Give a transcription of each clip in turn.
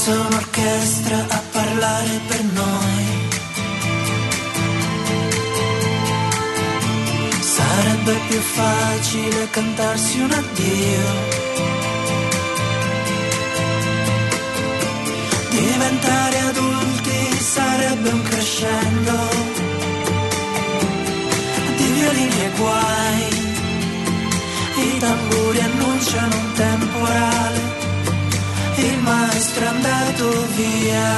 fosse un'orchestra a parlare per noi. Sarebbe più facile cantarsi un addio. Diventare adulti sarebbe un crescendo di violini e guai. I tamburi annunciano un temporale, il maestro è andato via.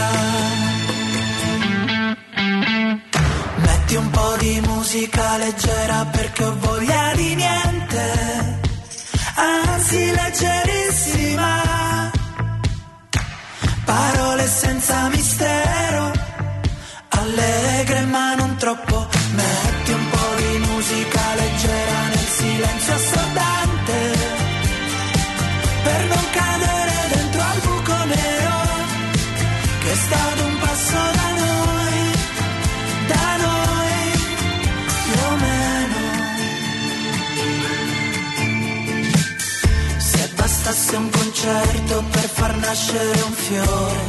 Metti un po' di musica leggera perché ho voglia di niente, anzi leggerissima. Parole senza mistero, allegre ma non troppo. Metti un po' di musica leggera nel silenzio assordante, per non cadere dentro al buco nero che sta ad un passo da noi più o meno. Se bastasse un concerto per far nascere un fiore.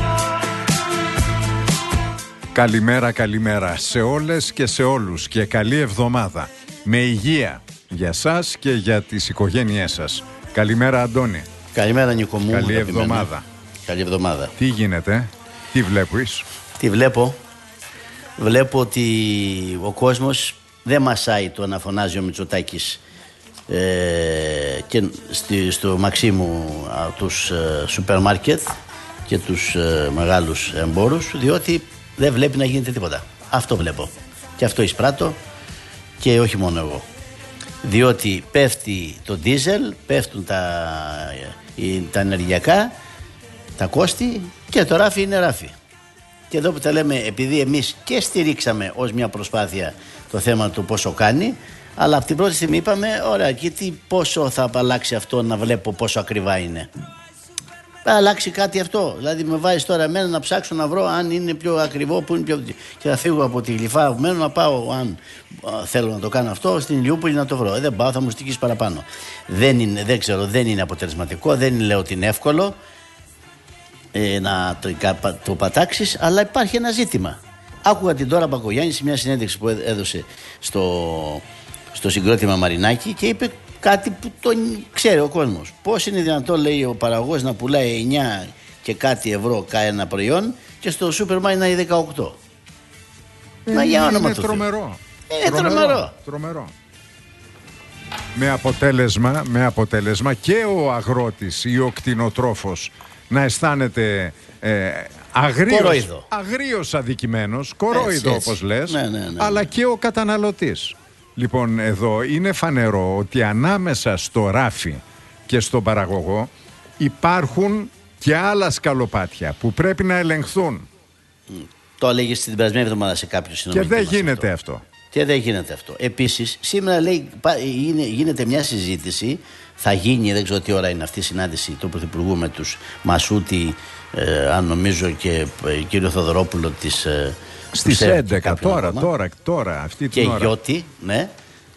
Καλημέρα, καλημέρα σε όλες και σε όλους και καλή εβδομάδα. Με υγεία για σας και για τις οικογένειές σας. Καλημέρα, Αντώνη. Καλημέρα, Νίκο μου. Καλή εβδομάδα. Καλή εβδομάδα. Τι γίνεται, τι βλέπεις? Τι βλέπω? Βλέπω ότι ο κόσμος δεν μασάει το να φωνάζει ο Μητσοτάκης και στο Μαξίμου τους σούπερ μάρκετ και τους μεγάλους εμπόρους, διότι δεν βλέπει να γίνεται τίποτα. Αυτό βλέπω και αυτό εισπράττω, και όχι μόνο εγώ. Διότι πέφτει το ντίζελ, πέφτουν τα ενεργειακά, τα κόστη, και το ράφι είναι ράφι. Και εδώ που τα λέμε, επειδή εμείς και στηρίξαμε ως μια προσπάθεια το θέμα του πόσο κάνει, αλλά από την πρώτη στιγμή είπαμε, ωραία, και πόσο θα αλλάξει αυτό να βλέπω πόσο ακριβά είναι. Θα αλλάξει κάτι αυτό? Δηλαδή με βάζεις τώρα εμένα να ψάξω να βρω αν είναι πιο ακριβό, που είναι πιο... και θα φύγω από τη Γλυφά μένω να πάω, αν θέλω να το κάνω αυτό, στην Ηλιούπολη να το βρω. Δεν πάω, θα μου στοιχείς παραπάνω. Δεν ξέρω, δεν είναι αποτελεσματικό, δεν λέω ότι είναι εύκολο να το πατάξεις, αλλά υπάρχει ένα ζήτημα. Άκουγα την Ντόρα Μπακογιάννη σε μια συνέντευξη που έδωσε στο συγκρότημα Μαρινάκη και είπε κάτι που το ξέρει ο κόσμος. Πώς είναι δυνατόν, λέει, ο παραγωγός να πουλάει 9 και κάτι ευρώ ένα προϊόν και στο σούπερ μάρκετ να είναι 18. Μα για όνομα του Θεού. Είναι τρομερό. Με αποτέλεσμα και ο αγρότης ή ο κτηνοτρόφος να αισθάνεται αγρίως αδικημένος, κορόιδο όπως λες, ναι. Αλλά και ο καταναλωτής. Λοιπόν, εδώ είναι φανερό ότι ανάμεσα στο ράφι και στον παραγωγό υπάρχουν και άλλα σκαλοπάτια που πρέπει να ελεγχθούν. Το έλεγε την περασμένη εβδομάδα σε κάποιους συνομιλητές. Και δεν γίνεται αυτό. Και δεν γίνεται αυτό. Επίσης, σήμερα λέει, γίνεται μια συζήτηση, θα γίνει, δεν ξέρω τι ώρα είναι αυτή η συνάντηση του Πρωθυπουργού με τους Μασούτη, αν νομίζω, και κύριο Θοδωρόπουλο της... Στις 11 τώρα αυτή την ώρα. Και Γιώτη, ναι.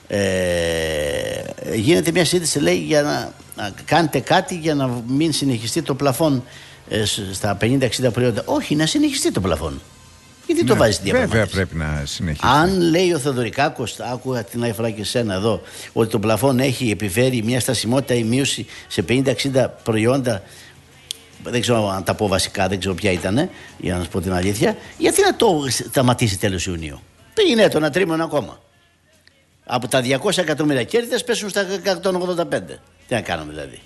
Γίνεται μια συζήτηση, λέει, για να κάνετε κάτι για να μην συνεχιστεί το πλαφόν στα 50-60 προϊόντα. Όχι, να συνεχιστεί το πλαφόν. Γιατί το βάζει διαπραγμάτευση? Βέβαια πρέπει να συνεχίσει. Αν λέει ο Θεοδωρικάκος, άκουγα την άλλη φορά και εσένα εδώ, ότι το πλαφόν έχει επιφέρει μια στασιμότητα ή μείωση σε 50-60 προϊόντα, δεν ξέρω αν τα πω βασικά, δεν ξέρω ποια ήταν, για να σου πω την αλήθεια, γιατί να το σταματήσει τέλος Ιουνίου? Πήγαινε το ένα τρίμηνο ακόμα. Από τα 200 εκατομμύρια κέρδη θα πέσουν στα 185. Τι να κάνουμε δηλαδή?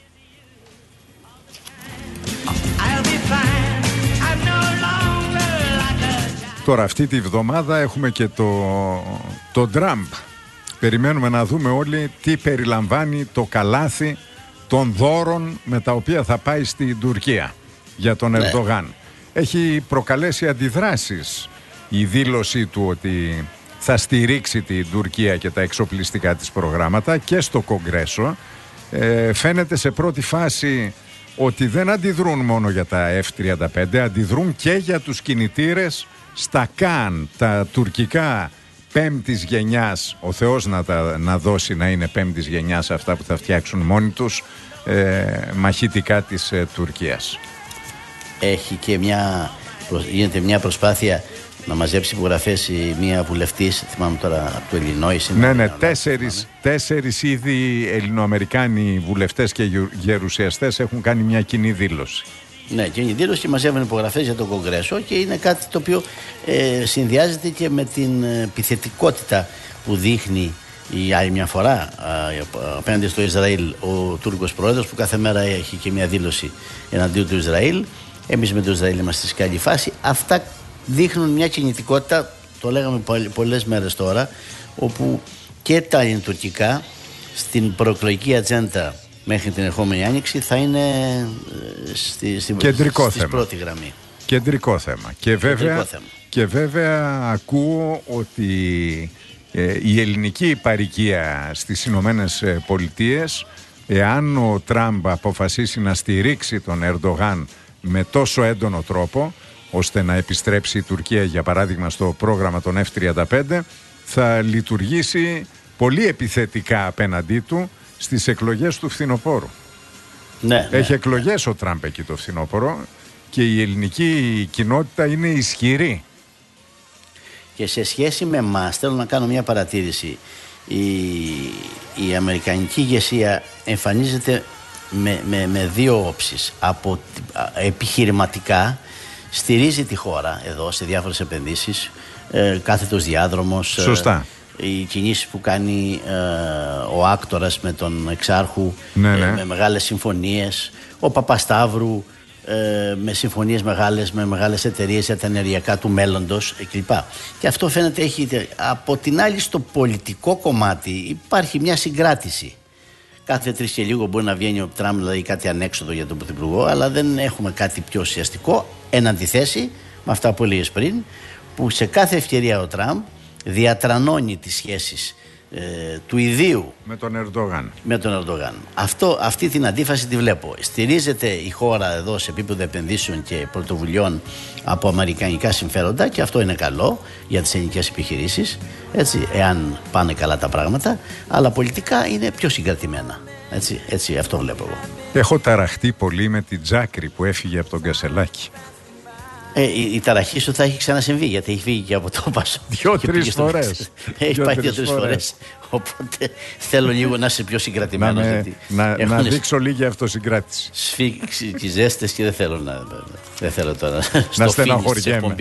Τώρα αυτή τη βδομάδα έχουμε και το Τραμπ. Περιμένουμε να δούμε όλοι τι περιλαμβάνει το καλάθι των δώρων με τα οποία θα πάει στην Τουρκία για τον Ερντογάν. Έχει προκαλέσει αντιδράσεις η δήλωσή του ότι θα στηρίξει την Τουρκία και τα εξοπλιστικά της προγράμματα και στο Κογκρέσο. Φαίνεται σε πρώτη φάση ότι δεν αντιδρούν μόνο για τα F-35, αντιδρούν και για τους κινητήρες στα ΚΑΝ, τα τουρκικά πέμπτης γενιάς, ο Θεός να δώσει να είναι πέμπτης γενιάς αυτά που θα φτιάξουν μόνοι τους, μαχητικά της Τουρκίας. έχει και γίνεται μια προσπάθεια να μαζέψει υπογραφές μια βουλευτής, θυμάμαι τώρα από το Illinois. Ναι, τέσσερις ήδη Ελληνοαμερικάνοι βουλευτές και γερουσιαστές έχουν κάνει μια κοινή δήλωση. Ναι, κοινή δήλωση και μαζεύουν υπογραφές για το Κογκρέσο και είναι κάτι το οποίο συνδυάζεται και με την επιθετικότητα που δείχνει η άλλη μια φορά απέναντι στο Ισραήλ ο Τούρκος πρόεδρος, που κάθε μέρα έχει και μια δήλωση εναντίον του Ισραήλ. Εμείς με το Ισραήλ είμαστε σε καλή φάση. Αυτά δείχνουν μια κινητικότητα, το λέγαμε πολλές μέρες τώρα, όπου και τα ελληνοτουρκικά στην προεκλογική ατζέντα μέχρι την ερχόμενη άνοιξη θα είναι στη πρώτη γραμμή. Κεντρικό θέμα. Και βέβαια ακούω ότι η ελληνική παροικία στις Ηνωμένες Πολιτείες, εάν ο Τραμπ αποφασίσει να στηρίξει τον Ερντογάν με τόσο έντονο τρόπο ώστε να επιστρέψει η Τουρκία, για παράδειγμα, στο πρόγραμμα των F-35, θα λειτουργήσει πολύ επιθετικά απέναντί του στις εκλογές του φθινοπόρου. Ναι, έχει εκλογές ο Τραμπ εκεί το φθινόπωρο και η ελληνική κοινότητα είναι ισχυρή. Και σε σχέση με εμάς, θέλω να κάνω μια παρατήρηση. Η αμερικανική ηγεσία εμφανίζεται με δύο όψεις. Επιχειρηματικά στηρίζει τη χώρα εδώ σε διάφορες επενδύσεις, κάθετος διάδρομος. Σωστά. Οι κινήσεις που κάνει ο Άκτορας με τον Εξάρχου, με μεγάλες συμφωνίες, ο Παπασταύρου με συμφωνίες μεγάλες με μεγάλες εταιρείες για τα ενεργειακά του μέλλοντος κλπ. Και αυτό φαίνεται έχει. Από την άλλη, στο πολιτικό κομμάτι υπάρχει μια συγκράτηση. Κάθε 3 και λίγο μπορεί να βγαίνει ο Τραμπ, δηλαδή κάτι ανέξοδο για τον Πρωθυπουργό, αλλά δεν έχουμε κάτι πιο ουσιαστικό εν αντιθέσει με αυτά που έλεγες πριν, που σε κάθε ευκαιρία ο Τραμπ διατρανώνει τις σχέσεις του ιδίου με τον Ερντογάν. Αυτή την αντίφαση τη βλέπω. Στηρίζεται η χώρα εδώ σε επίπεδο επενδύσεων και πρωτοβουλειών από αμερικανικά συμφέροντα και αυτό είναι καλό για τις ελληνικές επιχειρήσεις, έτσι, εάν πάνε καλά τα πράγματα, αλλά πολιτικά είναι πιο συγκρατημένα. Έτσι, αυτό βλέπω εγώ. Έχω ταραχτεί πολύ με την Τζάκρη που έφυγε από τον Κασελάκη. Η ταραχή σου θα έχει ξανασυμβεί, γιατί έχει φύγει και από το Πασόκ. 2-3 φορές. Έχει πάει 2-3 φορές. Οπότε θέλω λίγο να είσαι πιο συγκρατημένος. Να δείξω λίγη αυτοσυγκράτηση. Σφίξει τις ζέστες και δεν θέλω τώρα να στεναχωριέμαι.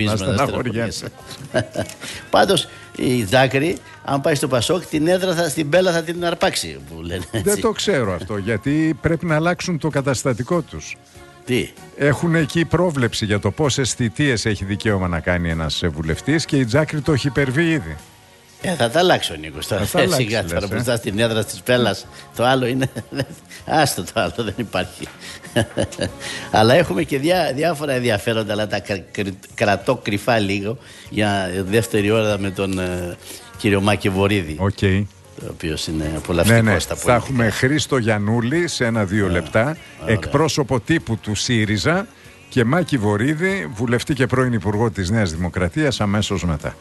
Πάντως η Τζάκρη, αν πάει στο Πασόκ, την έδρα στην Μπέλα θα την αρπάξει, που λένε. Δεν το ξέρω αυτό, γιατί πρέπει να αλλάξουν το καταστατικό τους. Τι? Έχουν εκεί πρόβλεψη για το πόσες θητείες έχει δικαίωμα να κάνει ένας βουλευτής και η Τζάκρη το έχει υπερβεί ήδη. Θα τα αλλάξει ο Νίκος τώρα. Σιγά τώρα που στάς στην έδρα της Πέλας. Το άλλο είναι. Άστο, το άλλο δεν υπάρχει. Αλλά έχουμε και διάφορα ενδιαφέροντα, αλλά τα κρατώ κρυφά λίγο για δεύτερη ώρα με τον κύριο Μάκη Βορίδη. Okay. Ο οποίος είναι απολαυστικός στα πολιτικά. Θα έχουμε Χρήστο Γιαννούλη σε 1-2 λεπτά, εκπρόσωπο τύπου του ΣΥΡΙΖΑ, και Μάκη Βορίδη, βουλευτή και πρώην υπουργό της Νέας Δημοκρατίας, αμέσως μετά.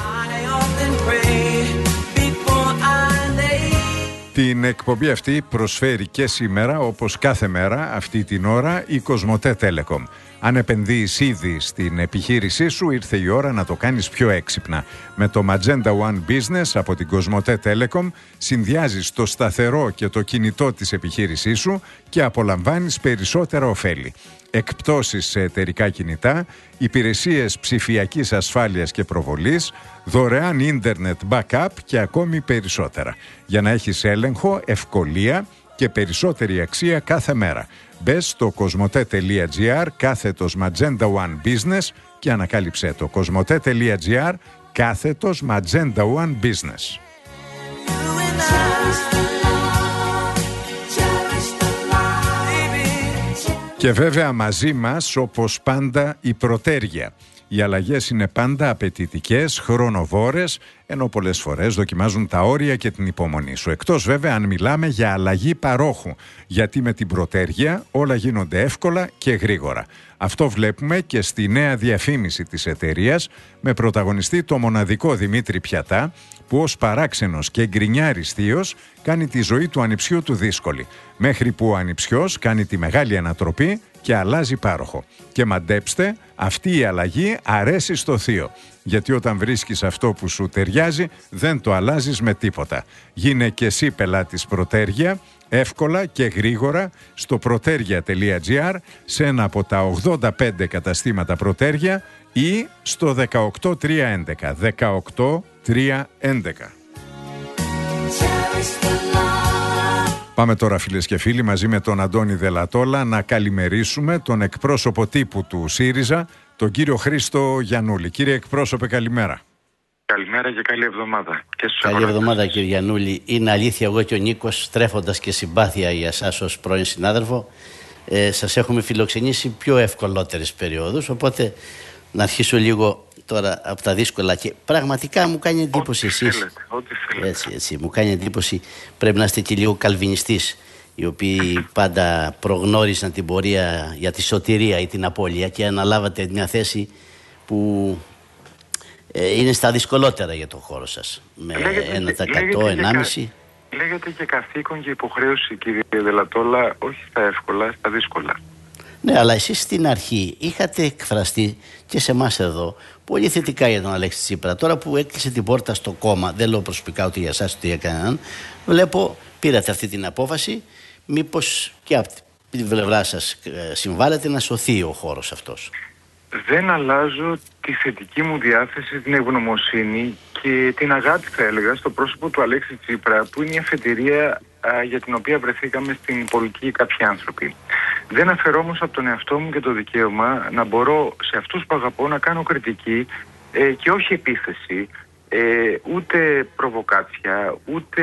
Την εκπομπή αυτή προσφέρει και σήμερα, όπως κάθε μέρα αυτή την ώρα, η Κοσμοτέ Telecom. Αν επενδύεις ήδη στην επιχείρησή σου, ήρθε η ώρα να το κάνεις πιο έξυπνα. Με το Magenta One Business από την Κοσμοτέ Telecom συνδυάζεις το σταθερό και το κινητό της επιχείρησής σου και απολαμβάνεις περισσότερα ωφέλη. Εκπτώσεις σε εταιρικά κινητά, υπηρεσίες ψηφιακής ασφάλειας και προβολής, δωρεάν ίντερνετ backup και ακόμη περισσότερα. Για να έχεις έλεγχο, ευκολία και περισσότερη αξία κάθε μέρα. Μπες στο κοσμοτέ.gr κάθετος Magenta One Business και ανακάλυψέ το. κοσμοτέ.gr κάθετος Magenta One Business. Και βέβαια μαζί μας, όπως πάντα, η Πρωτέργεια. Οι αλλαγές είναι πάντα απαιτητικές, χρονοβόρες, ενώ πολλές φορές δοκιμάζουν τα όρια και την υπομονή σου. Εκτός βέβαια αν μιλάμε για αλλαγή παρόχου, γιατί με την πρωτέργεια όλα γίνονται εύκολα και γρήγορα. Αυτό βλέπουμε και στη νέα διαφήμιση της εταιρείας, με πρωταγωνιστή το μοναδικό Δημήτρη Πιατά, που ως παράξενος και γκρινιάρης θείος κάνει τη ζωή του ανιψιού του δύσκολη, μέχρι που ο ανιψιός κάνει τη μεγάλη ανατροπή και αλλάζει πάροχο. Και μαντέψτε, αυτή η αλλαγή αρέσει στο θείο, γιατί όταν βρίσκεις αυτό που σου ταιριάζει δεν το αλλάζεις με τίποτα. Γίνε και εσύ πελάτης Πρωτέργεια, εύκολα και γρήγορα στο protergia.gr, σε ένα από τα 85 καταστήματα Πρωτέργεια ή στο 18311. 18311. Πάμε τώρα, φίλες και φίλοι, μαζί με τον Αντώνη Δελατόλα να καλημερίσουμε τον εκπρόσωπο τύπου του ΣΥΡΙΖΑ, τον κύριο Χρήστο Γιαννούλη. Κύριε εκπρόσωπε, καλημέρα. Καλημέρα και καλή εβδομάδα. Καλή εβδομάδα, κύριε Γιαννούλη. Είναι αλήθεια, εγώ και ο Νίκος, τρέφοντας και συμπάθεια για εσάς ως πρώην συνάδελφο, σας έχουμε φιλοξενήσει πιο ευκολότερες περιόδους, οπότε να αρχίσω λίγο τώρα από τα δύσκολα. Και πραγματικά μου κάνει εντύπωση εσείς. Ό,τι θέλετε. Έτσι, μου κάνει εντύπωση, πρέπει να είστε και λίγο καλβινιστής, οι οποίοι πάντα προγνώρισαν την πορεία για τη σωτηρία ή την απώλεια, και αναλάβατε μια θέση που είναι στα δυσκολότερα για τον χώρο σας. Με 1%, 1,5%. Λέγεται και καθήκον και υποχρέωση, κύριε Δελατόλα, όχι στα εύκολα, στα δύσκολα. Ναι, αλλά εσείς στην αρχή είχατε εκφραστεί και σε εμάς εδώ πολύ θετικά για τον Αλέξη Τσίπρα. Τώρα που έκλεισε την πόρτα στο κόμμα, δεν λέω προσωπικά ούτε για εσάς ούτε για κανέναν, βλέπω πήρατε αυτή την απόφαση. Μήπως και από την πλευρά σας συμβάλλετε να σωθεί ο χώρος αυτός? Δεν αλλάζω τη θετική μου διάθεση, την ευγνωμοσύνη και την αγάπη, θα έλεγα, στο πρόσωπο του Αλέξη Τσίπρα, που είναι η αφετηρία για την οποία βρεθήκαμε στην πολιτική κάποιοι άνθρωποι. Δεν αφαιρώ όμως από τον εαυτό μου και το δικαίωμα να μπορώ σε αυτούς που αγαπώ να κάνω κριτική και όχι επίθεση, ούτε προβοκάτσια, ούτε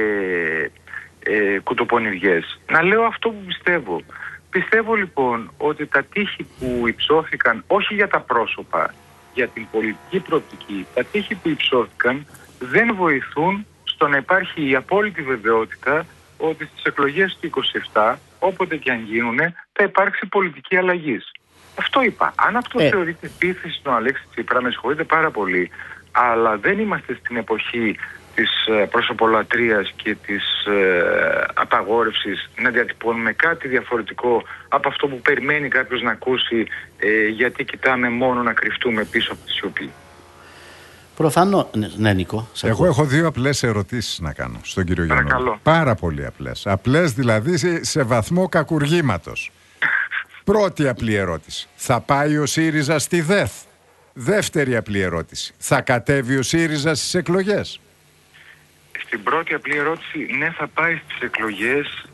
κουτοπονηριές. Να λέω αυτό που πιστεύω. Πιστεύω λοιπόν ότι τα τείχη που υψώθηκαν, όχι για τα πρόσωπα, για την πολιτική προοπτική, τα τείχη που υψώθηκαν δεν βοηθούν στο να υπάρχει η απόλυτη βεβαιότητα ότι στις εκλογές του 27, όποτε και αν γίνουν, θα υπάρξει πολιτική αλλαγή. Αυτό είπα. Αν αυτό θεωρείται επίθεση στον Αλέξη Τσίπρα, με συγχωρείτε πάρα πολύ, αλλά δεν είμαστε στην εποχή της προσωπολατρίας και της απαγόρευσης να διατυπώνουμε κάτι διαφορετικό από αυτό που περιμένει κάποιος να ακούσει, γιατί κοιτάμε μόνο να κρυφτούμε πίσω από τη σιωπή. Προφανώς, ναι, Νίκο. Εγώ έχω δύο απλές ερωτήσεις να κάνω στον κύριο Γιαννούλη. Παρακαλώ. Πάρα πολύ απλές. Απλές δηλαδή σε βαθμό κακουργήματος. Πρώτη απλή ερώτηση. Θα πάει ο ΣΥΡΙΖΑ στη ΔΕΘ? Δεύτερη απλή ερώτηση. Θα κατέβει ο ΣΥΡΙΖΑ στις εκλογές? Στην πρώτη απλή ερώτηση, ναι, θα πάει στις εκλογές,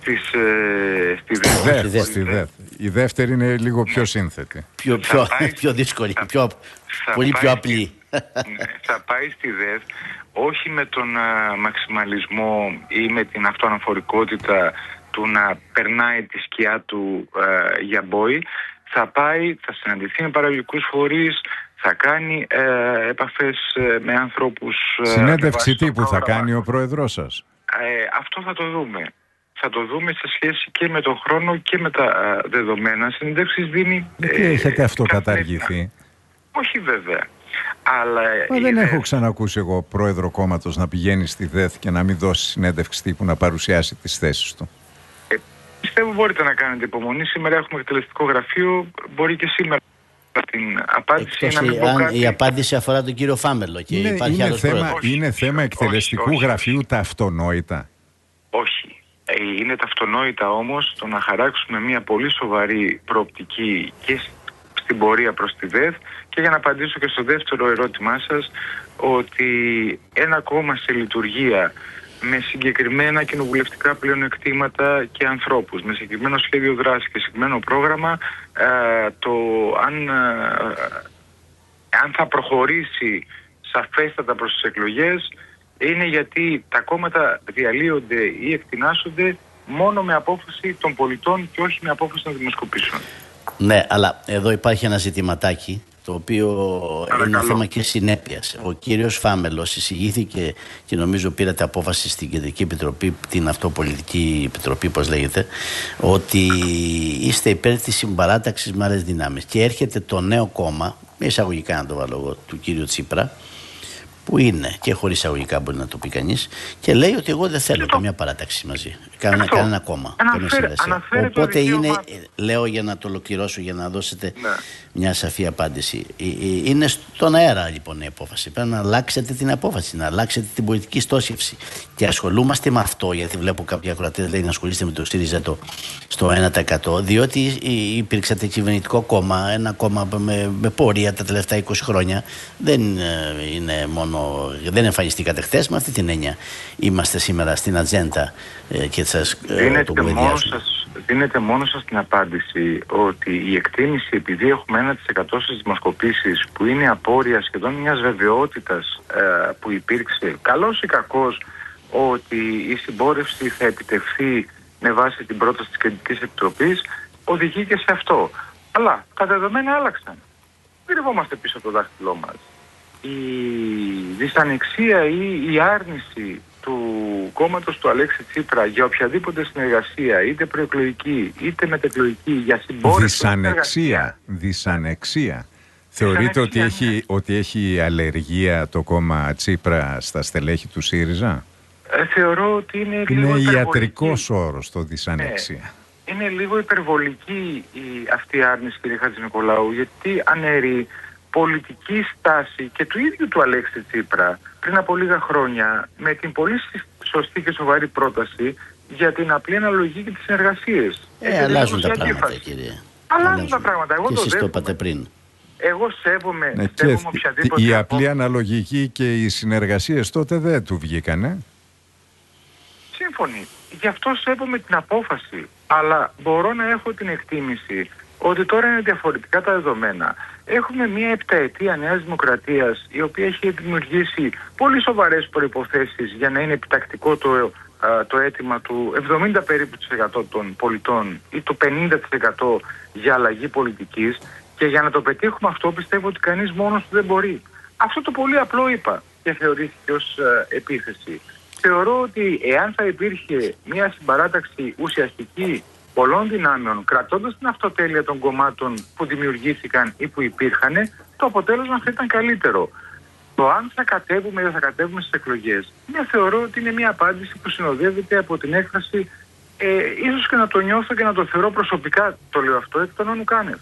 στη ΔΕΘ. Η δεύτερη είναι λίγο πιο σύνθετη. Πιο δύσκολη, πολύ πιο απλή. Θα πάει στη ΔΕΘ, όχι με τον μαξιμαλισμό ή με την αυτοαναφορικότητα του να περνάει τη σκιά του για μπόι. Θα πάει, θα συναντηθεί με παραγωγικούς φορείς, θα κάνει επαφές με ανθρώπους. Συνέντευξη τύπου θα κάνει ο πρόεδρός σας? Αυτό θα το δούμε. Θα το δούμε σε σχέση και με τον χρόνο και με τα δεδομένα. Συνέντευξης δίνει... Γιατί έχετε αυτό καταργηθεί? Όχι βέβαια. Αλλά δεν έχω ξανακούσει εγώ πρόεδρο κόμματος να πηγαίνει στη ΔΕΘ και να μην δώσει συνέντευξη τύπου να παρουσιάσει τις θέσεις του. Πιστεύω μπορείτε να κάνετε υπομονή. Σήμερα έχουμε εκτελεστικό γραφείο. Μπορεί και σήμερα την απάντηση να μην πω κάτι. Η απάντηση αφορά τον κύριο Φάμελο και υπάρχει άλλος πρόεδρος. Είναι θέμα εκτελεστικού γραφείου τα αυτονόητα? Όχι. Είναι τα αυτονόητα όμως το να χαράξουμε μια πολύ σοβαρή προοπτική και στην πορεία προς τη ΔΕΘ. Και για να απαντήσω και στο δεύτερο ερώτημά σας, ότι ένα κόμμα σε λειτουργία με συγκεκριμένα κοινοβουλευτικά πλεονεκτήματα και ανθρώπους, με συγκεκριμένο σχέδιο δράσης και συγκεκριμένο πρόγραμμα, αν θα προχωρήσει σαφέστατα προς τις εκλογές, είναι γιατί τα κόμματα διαλύονται ή εκτινάσσονται μόνο με απόφαση των πολιτών και όχι με απόφαση των δημοσκοπήσεων. Ναι, αλλά εδώ υπάρχει ένα ζητηματάκι το οποίο είναι θέμα και συνέπειας. Ο κύριος Φάμελος εισηγήθηκε και νομίζω πήρατε απόφαση στην Κεντρική Επιτροπή, την Αυτοπολιτική Επιτροπή, πώς λέγεται, ότι είστε υπέρ της συμπαράταξης με άλλες δυνάμεις. Και έρχεται το νέο κόμμα, εισαγωγικά να το βάλω εγώ, του κύριου Τσίπρα, που είναι και χωρίς εισαγωγικά μπορεί να το πει κανείς, και λέει ότι εγώ δεν θέλω καμία παράταξη μαζί, κανένα κόμμα, καμία συνεργασία. Οπότε είναι, λέω για να το ολοκληρώσω, για να δώσετε μια σαφή απάντηση. Είναι στον αέρα λοιπόν η απόφαση. Πρέπει να αλλάξετε την απόφαση, να αλλάξετε την πολιτική στόχευση. Και ασχολούμαστε με αυτό, γιατί βλέπω κάποιοι ακροατές λέει να ασχολείστε με το ΣΥΡΙΖΑ στο 1%, διότι υπήρξατε κυβερνητικό κόμμα, ένα κόμμα με πορεία τα τελευταία 20 χρόνια. Δεν είναι μόνο. Δεν εμφανιστήκατε χθες, με αυτή την έννοια είμαστε σήμερα στην ατζέντα και σας το κουβεντιάζουμε. Δίνετε μόνο σας την απάντηση ότι η εκτίμηση, επειδή έχουμε 1% στις δημοσκοπήσεις που είναι απόρρια σχεδόν μιας βεβαιότητας που υπήρξε, καλός ή κακός, ότι η συμπόρευση θα επιτευχθεί με βάση την πρόταση της Κεντρικής Επιτροπής, οδηγεί και σε αυτό. Αλλά τα δεδομένα άλλαξαν. Δεν κρυβόμαστε πίσω από το δάχτυλό μας. Η δυσανεξία ή η άρνηση του κόμματος του Αλέξη Τσίπρα για οποιαδήποτε συνεργασία, είτε προεκλογική είτε μετεκλογική, για συμπόρευση. Δυσανεξία. Θεωρείτε ότι έχει αλλεργία το κόμμα Τσίπρα στα στελέχη του ΣΥΡΙΖΑ? Θεωρώ ότι είναι λίγο υπερβολική. Είναι ιατρικός όρος το δυσανεξία. Είναι λίγο υπερβολική αυτή η άρνηση, κύριε Χατζηνικολάου, γιατί αναιρεί πολιτική στάση και του ίδιου του Αλέξη Τσίπρα πριν από λίγα χρόνια με την πολύ σωστή και σοβαρή πρόταση για την απλή αναλογική και τις συνεργασίες. Αλλάζουν τα πράγματα, κύριε. Αλλάζουν τα πράγματα. Εγώ και το εσείς το είπατε πριν. Εγώ σέβομαι οποιαδήποτε. Η απλή αναλογική και οι συνεργασίες τότε δεν του βγήκανε. Σύμφωνοι. Γι' αυτό σέβομαι την απόφαση. Αλλά μπορώ να έχω την εκτίμηση ότι τώρα είναι διαφορετικά τα δεδομένα. Έχουμε μια επταετία Νέας Δημοκρατίας, η οποία έχει δημιουργήσει πολύ σοβαρές προϋποθέσεις για να είναι επιτακτικό το αίτημα του 70 περίπου % των πολιτών ή το 50% για αλλαγή πολιτικής, και για να το πετύχουμε αυτό πιστεύω ότι κανείς μόνος του δεν μπορεί. Αυτό το πολύ απλό είπα και θεωρήθηκε ως επίθεση. Θεωρώ ότι εάν θα υπήρχε μια συμπαράταξη ουσιαστική πολλών δυνάμεων, κρατώντας την αυτοτέλεια των κομμάτων που δημιουργήθηκαν ή που υπήρχαν, το αποτέλεσμα θα ήταν καλύτερο. Το αν θα κατέβουμε ή δεν θα κατέβουμε στις εκλογές, θεωρώ ότι είναι μια απάντηση που συνοδεύεται από την έκφραση, ίσως και να το νιώθω και να το θεωρώ προσωπικά, το λέω αυτό, εκ των όνου κάνευ.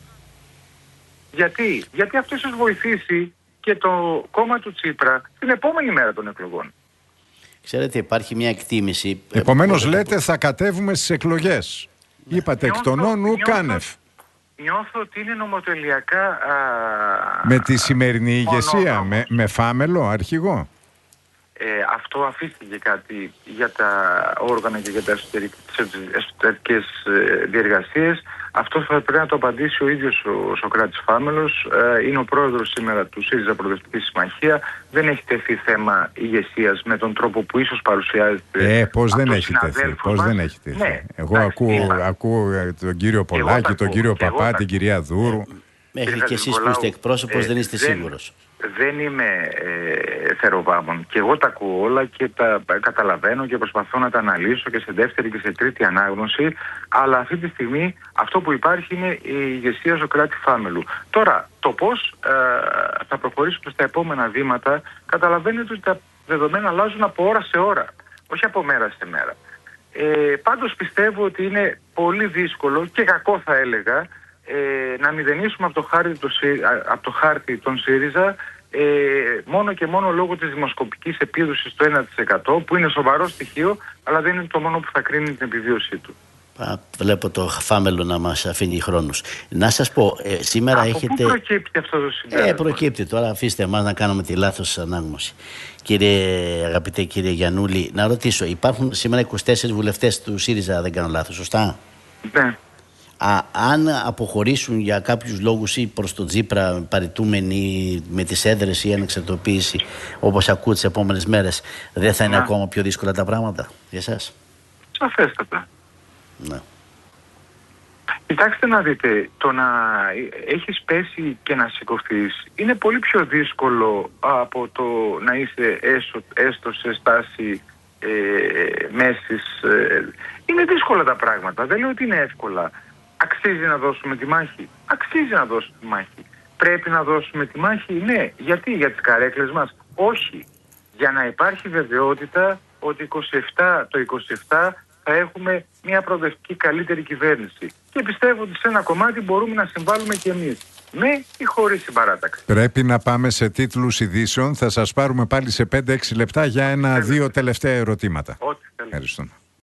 Γιατί αυτό ίσως βοηθήσει και το κόμμα του Τσίπρα την επόμενη μέρα των εκλογών. Ξέρετε, υπάρχει μια εκτίμηση. Επομένως λέτε θα κατέβουμε στις εκλογές. Είπατε εκ των όνου κάνευ. Νιώθω ότι είναι νομοτελειακά. Με τη σημερινή ηγεσία, με Φάμελο αρχηγό. Αυτό αφήστηκε κάτι για τα όργανα και για τις εσωτερικές διεργασίες. Αυτό θα πρέπει να το απαντήσει ο ίδιος ο Σωκράτης Φάμελος. Είναι ο πρόεδρος σήμερα του ΣΥΡΙΖΑ Προοδευτική Συμμαχία. Δεν έχει τεθεί θέμα ηγεσίας με τον τρόπο που ίσως παρουσιάζεται. Πώς δεν έχει τεθεί. Ναι, εγώ ακούω τον κύριο Πολάκη, τον κύριο Παπά, την κυρία Δούρου. Μέχρι και εσείς που είστε εκπρόσωπος δεν είστε σίγουρος. Δεν είμαι θεροβάμων. Και εγώ τα ακούω όλα και τα καταλαβαίνω και προσπαθώ να τα αναλύσω και σε δεύτερη και σε τρίτη ανάγνωση. Αλλά αυτή τη στιγμή αυτό που υπάρχει είναι η ηγεσία Σωκράτη Φάμελου. Τώρα, το πώς θα προχωρήσουμε στα επόμενα βήματα, καταλαβαίνετε ότι τα δεδομένα αλλάζουν από ώρα σε ώρα, όχι από μέρα σε μέρα. Πάντως πιστεύω ότι είναι πολύ δύσκολο και κακό θα έλεγα να μηδενίσουμε από το χάρτη τον ΣΥΡΙΖΑ μόνο και μόνο λόγω της δημοσκοπικής επίδοσης του 1%, που είναι σοβαρό στοιχείο, αλλά δεν είναι το μόνο που θα κρίνει την επιβίωσή του. Βλέπω το Φάμελο να μας αφήνει χρόνους. Να σας πω, σήμερα από έχετε... πού προκύπτει αυτό το συμπέρασμα? Προκύπτει τώρα, αφήστε εμάς να κάνουμε τη λάθος ανάγνωση. Αγαπητέ κύριε Γιαννούλη, να ρωτήσω, υπάρχουν σήμερα 24 βουλευτές του ΣΥΡΙΖΑ, δεν κάνω λάθος, σωστά? Ναι. Αν αποχωρήσουν για κάποιους λόγους ή προς τον Τσίπρα παρητούμενοι με τις έδρες ή ανεξαρτητοποίηση, όπως ακούω τις επόμενες μέρες, δεν θα είναι ακόμα πιο δύσκολα τα πράγματα για εσάς? Σαφέστατα. Ναι. Κοιτάξτε να δείτε, το να έχεις πέσει και να σηκωθείς είναι πολύ πιο δύσκολο από το να είσαι έστω σε στάση μέσης. Είναι δύσκολα τα πράγματα, δεν λέω ότι είναι εύκολα. Αξίζει να δώσουμε τη μάχη? Αξίζει να δώσουμε τη μάχη. Πρέπει να δώσουμε τη μάχη? Ναι. Γιατί? Για τις καρέκλες μας? Όχι. Για να υπάρχει βεβαιότητα ότι το 27 θα έχουμε μια προοδευτική καλύτερη κυβέρνηση. Και πιστεύω ότι σε ένα κομμάτι μπορούμε να συμβάλλουμε και εμείς. Με ή χωρίς συμπαράταξη. Πρέπει να πάμε σε τίτλους ειδήσεων. Θα σας πάρουμε πάλι σε 5-6 λεπτά για 1-2 τελευταία ερωτήματα. Ό,τι θέλετε. Ευχαριστώ.